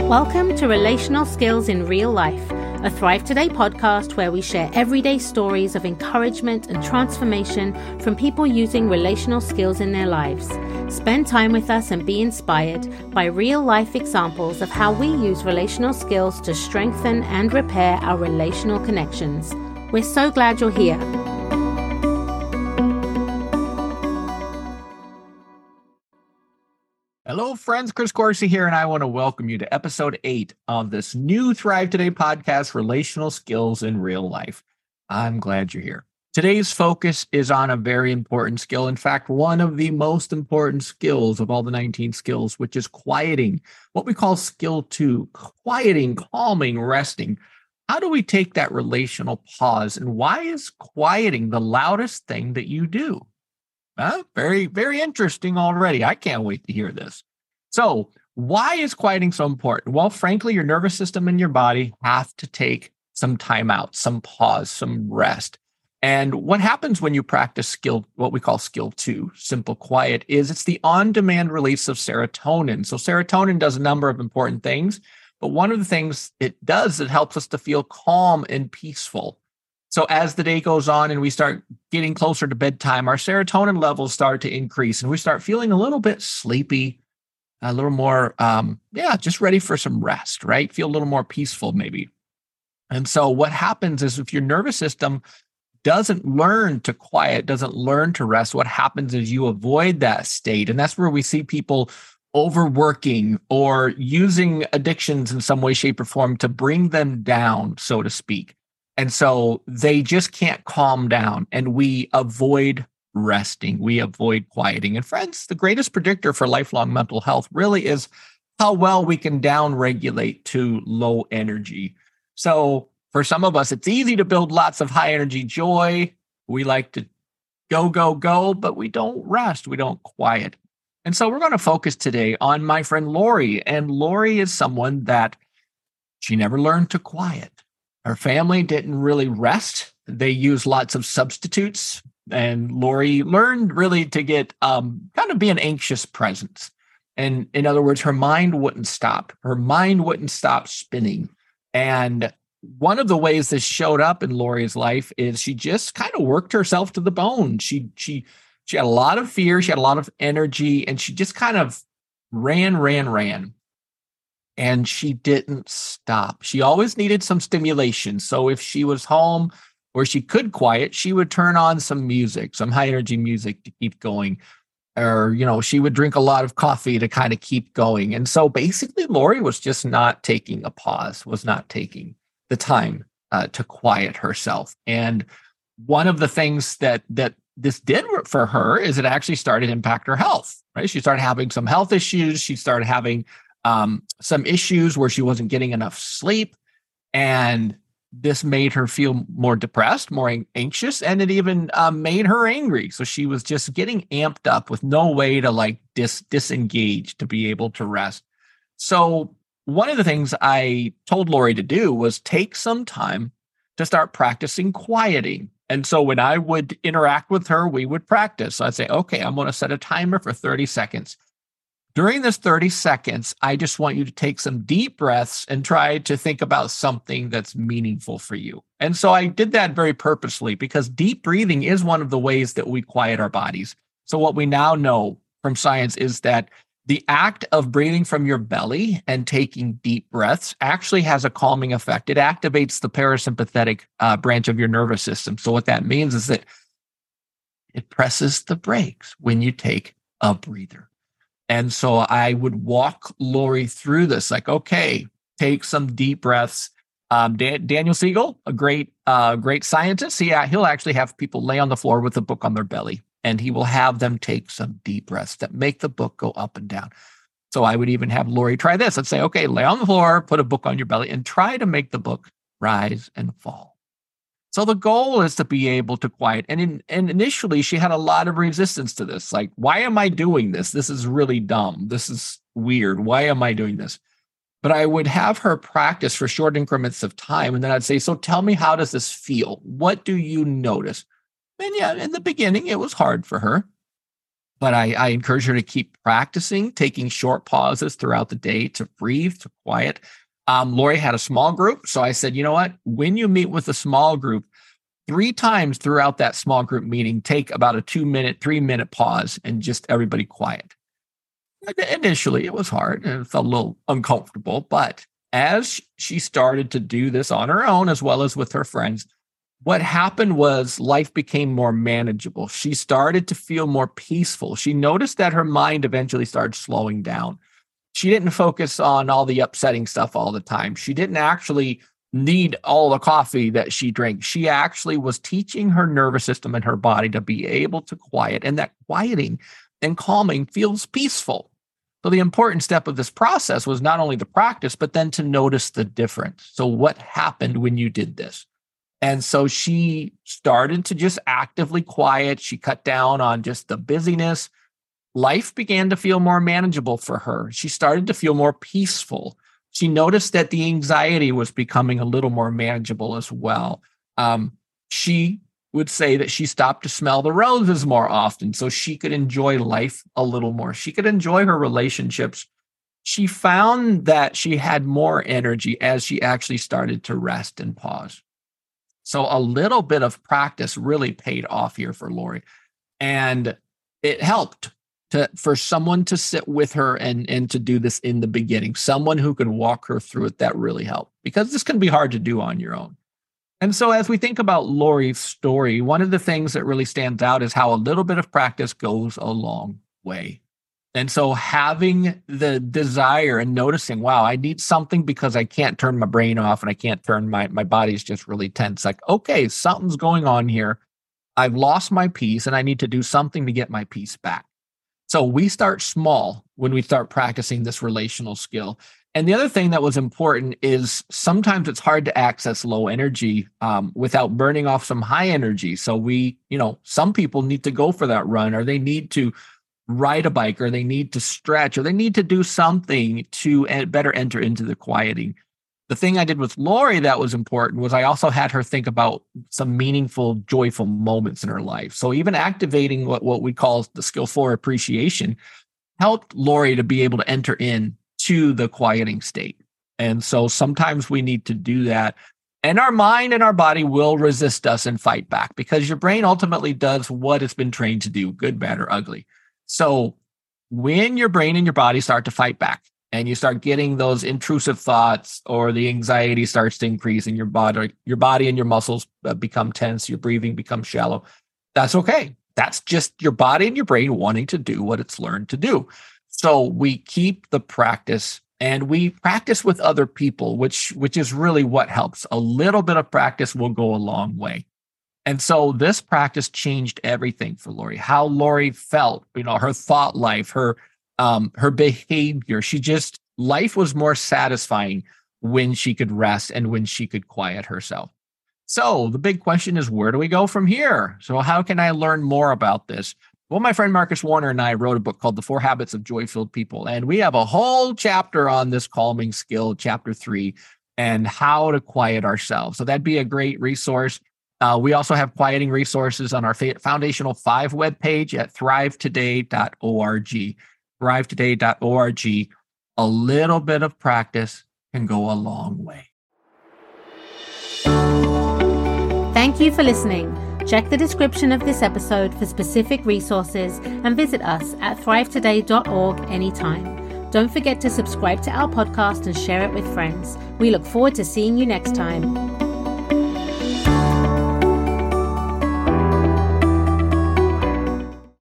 Welcome to Relational Skills in Real Life, a Thrive Today podcast where we share everyday stories of encouragement and transformation from people using relational skills in their lives. Spend time with us and be inspired by real-life examples of how we use relational skills to strengthen and repair our relational connections. We're so glad you're here. Hello, friends. Chris Coursey here, and I want to welcome you to episode 8 of this new Thrive Today podcast, Relational Skills in Real Life. I'm glad you're here. Today's focus is on a very important skill. In fact, one of the most important skills of all the 19 skills, which is quieting, what we call skill 2, quieting, calming, resting. How do we take that relational pause, and why is quieting the loudest thing that you do? Very, very interesting already. I can't wait to hear this. So why is quieting so important? Well, frankly, your nervous system and your body have to take some time out, some pause, some rest. And what happens when you practice skill, what we call skill 2, simple quiet, is it's the on-demand release of serotonin. So serotonin does a number of important things, but one of the things it does, it helps us to feel calm and peaceful. So as the day goes on and we start getting closer to bedtime, our serotonin levels start to increase and we start feeling a little bit sleepy, a little more, just ready for some rest, right? Feel a little more peaceful maybe. And so what happens is if your nervous system doesn't learn to quiet, doesn't learn to rest, what happens is you avoid that state. And that's where we see people overworking or using addictions in some way, shape, or form to bring them down, so to speak. And so they just can't calm down, and we avoid resting. We avoid quieting. And friends, the greatest predictor for lifelong mental health really is how well we can down-regulate to low energy. So for some of us, it's easy to build lots of high energy joy. We like to go, but we don't rest. We don't quiet. And so we're going to focus today on my friend Lori. And Lori is someone that she never learned to quiet. Her family didn't really rest. They used lots of substitutes. And Lori learned really to get kind of be an anxious presence. And in other words, her mind wouldn't stop. Her mind wouldn't stop spinning. And one of the ways this showed up in Lori's life is she just kind of worked herself to the bone. She had a lot of fear. She had a lot of energy, and she just kind of ran. And she didn't stop. She always needed some stimulation. So if she was home where she could quiet, she would turn on some music, some high energy music to keep going. Or, she would drink a lot of coffee to kind of keep going. And so basically, Lori was just not taking a pause, was not taking the time to quiet herself. And one of the things that this did for her is it actually started to impact her health, right? She started having some health issues. She started having some issues where she wasn't getting enough sleep, and this made her feel more depressed, more anxious, and it even made her angry. So she was just getting amped up with no way to disengage, to be able to rest. So one of the things I told Lori to do was take some time to start practicing quieting. And so when I would interact with her, we would practice. So I'd say, okay, I'm going to set a timer for 30 seconds. During this 30 seconds, I just want you to take some deep breaths and try to think about something that's meaningful for you. And so I did that very purposely because deep breathing is one of the ways that we quiet our bodies. So what we now know from science is that the act of breathing from your belly and taking deep breaths actually has a calming effect. It activates the parasympathetic branch of your nervous system. So what that means is that it presses the brakes when you take a breather. And so I would walk Lori through this, like, okay, take some deep breaths. Daniel Siegel, a great scientist, he'll actually have people lay on the floor with a book on their belly, and he will have them take some deep breaths that make the book go up and down. So I would even have Lori try this. Let's say, okay, lay on the floor, put a book on your belly, and try to make the book rise and fall. So the goal is to be able to quiet. And initially, she had a lot of resistance to this. Like, why am I doing this? This is really dumb. This is weird. Why am I doing this? But I would have her practice for short increments of time. And then I'd say, so tell me, how does this feel? What do you notice? And yeah, in the beginning, it was hard for her. But I encourage her to keep practicing, taking short pauses throughout the day to breathe, to quiet. Lori had a small group. So I said, you know what? When you meet with a small group, 3 times throughout that small group meeting, take about a 2-minute, 3-minute pause and just everybody quiet. Initially, it was hard and it felt a little uncomfortable. But as she started to do this on her own, as well as with her friends, what happened was life became more manageable. She started to feel more peaceful. She noticed that her mind eventually started slowing down. She didn't focus on all the upsetting stuff all the time. She didn't actually need all the coffee that she drank. She actually was teaching her nervous system and her body to be able to quiet. And that quieting and calming feels peaceful. So the important step of this process was not only the practice, but then to notice the difference. So what happened when you did this? And so she started to just actively quiet. She cut down on just the busyness. Life began to feel more manageable for her. She started to feel more peaceful. She noticed that the anxiety was becoming a little more manageable as well. She would say that she stopped to smell the roses more often so she could enjoy life a little more. She could enjoy her relationships. She found that she had more energy as she actually started to rest and pause. So a little bit of practice really paid off here for Lori. And it helped for someone to sit with her and to do this in the beginning, someone who could walk her through it. That really helped, because this can be hard to do on your own. And so as we think about Lori's story, one of the things that really stands out is how a little bit of practice goes a long way. And so having the desire and noticing, wow, I need something because I can't turn my brain off and I can't turn my body's just really tense. Like, okay, something's going on here. I've lost my peace and I need to do something to get my peace back. So we start small when we start practicing this relational skill. And the other thing that was important is sometimes it's hard to access low energy without burning off some high energy. So some people need to go for that run, or they need to ride a bike, or they need to stretch, or they need to do something to better enter into the quieting. The thing I did with Lori that was important was I also had her think about some meaningful, joyful moments in her life. So even activating what we call the skill for appreciation helped Lori to be able to enter in to the quieting state. And so sometimes we need to do that. And our mind and our body will resist us and fight back, because your brain ultimately does what it's been trained to do, good, bad, or ugly. So when your brain and your body start to fight back and you start getting those intrusive thoughts, or the anxiety starts to increase and your body and your muscles become tense, your breathing becomes shallow, that's okay. That's just your body and your brain wanting to do what it's learned to do. So we keep the practice, and we practice with other people, which is really what helps. A little bit of practice will go a long way. And so this practice changed everything for Lori. How Lori felt, her thought life, her behavior. Life was more satisfying when she could rest and when she could quiet herself. So the big question is, where do we go from here? So how can I learn more about this? Well, my friend Marcus Warner and I wrote a book called The 4 Habits of Joy-Filled People. And we have a whole chapter on this calming skill, chapter 3, and how to quiet ourselves. So that'd be a great resource. We also have quieting resources on our Foundational 5 webpage at thrivetoday.org. thrivetoday.org. A little bit of practice can go a long way. Thank you for listening. Check the description of this episode for specific resources and visit us at thrivetoday.org anytime. Don't forget to subscribe to our podcast and share it with friends. We look forward to seeing you next time.